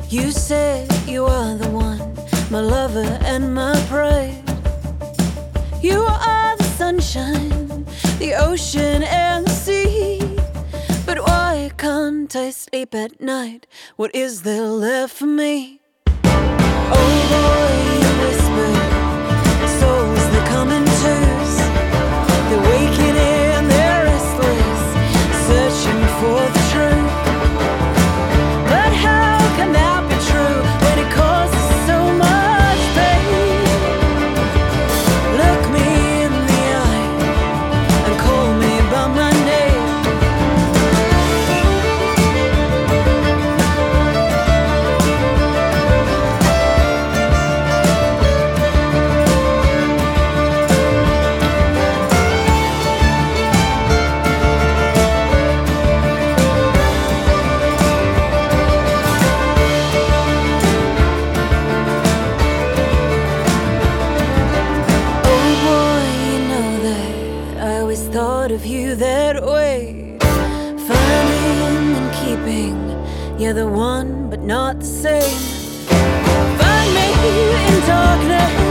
You said you are the one, my lover and my pride. You are the sunshine, the ocean and the sea. But why can't I sleep at night? What is there left for me? Oh boy, you whisper, souls they come in twos. They're waking and they're restless, searching for the truth. But how can that be true when it causes so much pain? Look me in the eye and call me by my name. Thought of you that way, finding and keeping, you're the one but not the same. Find me in darkness.